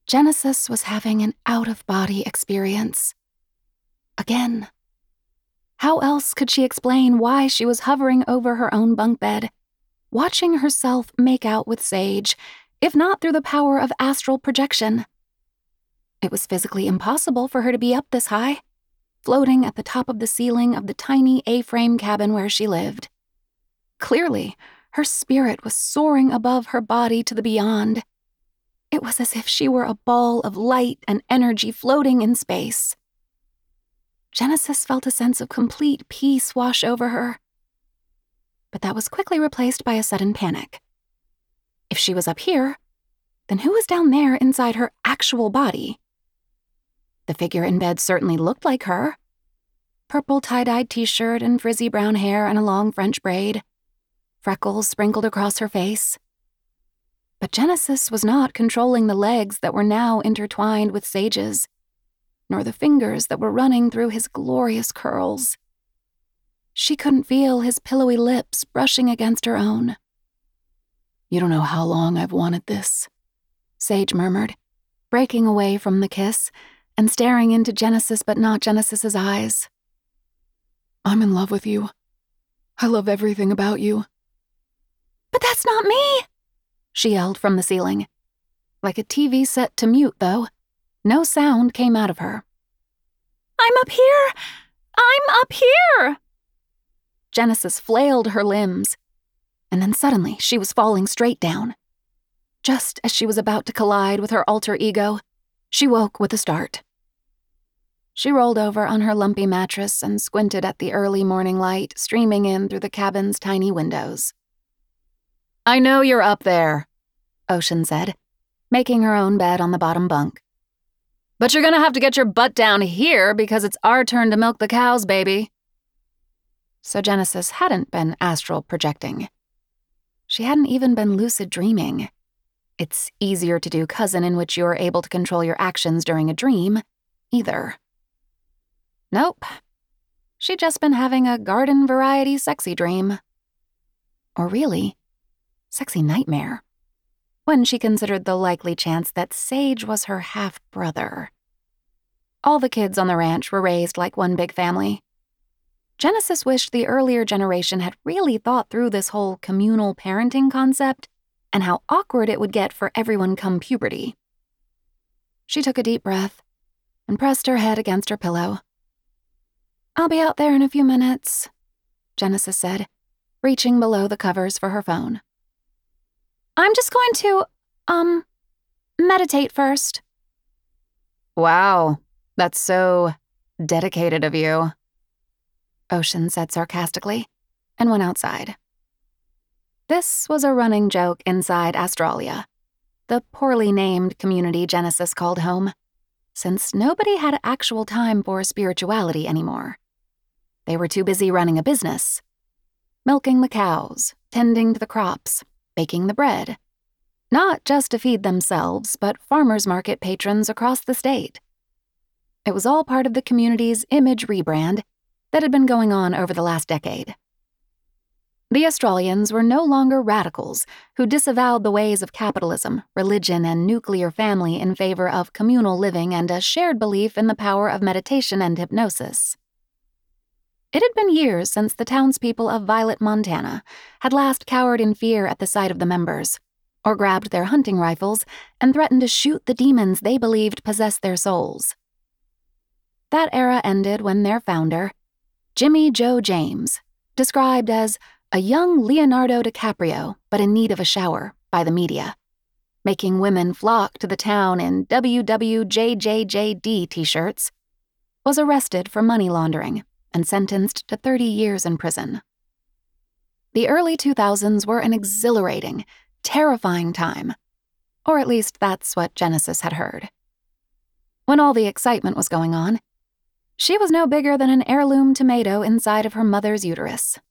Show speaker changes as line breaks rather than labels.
Genesis was having an out-of-body experience. Again. How else could she explain why she was hovering over her own bunk bed, watching herself make out with Sage, if not through the power of astral projection? It was physically impossible for her to be up this high, floating at the top of the ceiling of the tiny A-frame cabin where she lived. Clearly, her spirit was soaring above her body to the beyond. It was as if she were a ball of light and energy floating in space. Genesis felt a sense of complete peace wash over her. But that was quickly replaced by a sudden panic. If she was up here, then who was down there inside her actual body? The figure in bed certainly looked like her. Purple tie-dyed t-shirt and frizzy brown hair and a long French braid. Freckles sprinkled across her face. But Genesis was not controlling the legs that were now intertwined with Sage's, nor the fingers that were running through his glorious curls. She couldn't feel his pillowy lips brushing against her own. "You don't know how long I've wanted this," Sage murmured, breaking away from the kiss and staring into Genesis but not Genesis's eyes. "I'm in love with you. I love everything about you." "But that's not me!" she yelled from the ceiling. Like a TV set to mute, though. No sound came out of her. "I'm up here! I'm up here!" Genesis flailed her limbs, and then suddenly she was falling straight down. Just as she was about to collide with her alter ego, she woke with a start. She rolled over on her lumpy mattress and squinted at the early morning light streaming in through the cabin's tiny windows. "I know you're up there," Ocean said, making her own bed on the bottom bunk. "But you're gonna have to get your butt down here because it's our turn to milk the cows, baby." So Genesis hadn't been astral projecting. She hadn't even been lucid dreaming. It's easier to do cousin in which you're able to control your actions during a dream, either. Nope. She'd just been having a garden variety sexy dream. Or really, sexy nightmare, when she considered the likely chance that Sage was her half-brother. All the kids on the ranch were raised like one big family. Genesis wished the earlier generation had really thought through this whole communal parenting concept and how awkward it would get for everyone come puberty. She took a deep breath and pressed her head against her pillow. "I'll be out there in a few minutes," Genesis said, reaching below the covers for her phone. "I'm just going to, meditate first." "Wow, that's so dedicated of you," Ocean said sarcastically, and went outside. This was a running joke inside Astralia, the poorly named community Genesis called home, since nobody had actual time for spirituality anymore. They were too busy running a business, milking the cows, tending to the crops, baking the bread, not just to feed themselves, but farmers market patrons across the state. It was all part of the community's image rebrand that had been going on over the last decade. The Australians were no longer radicals who disavowed the ways of capitalism, religion, and nuclear family in favor of communal living and a shared belief in the power of meditation and hypnosis. It had been years since the townspeople of Violet, Montana, had last cowered in fear at the sight of the members, or grabbed their hunting rifles and threatened to shoot the demons they believed possessed their souls. That era ended when their founder, Jimmy Joe James, described as a young Leonardo DiCaprio but in need of a shower by the media, making women flock to the town in WWJJJD t-shirts, was arrested for money laundering and sentenced to 30 years in prison. The early 2000s were an exhilarating, terrifying time, or at least that's what Genesis had heard. When all the excitement was going on, she was no bigger than an heirloom tomato inside of her mother's uterus.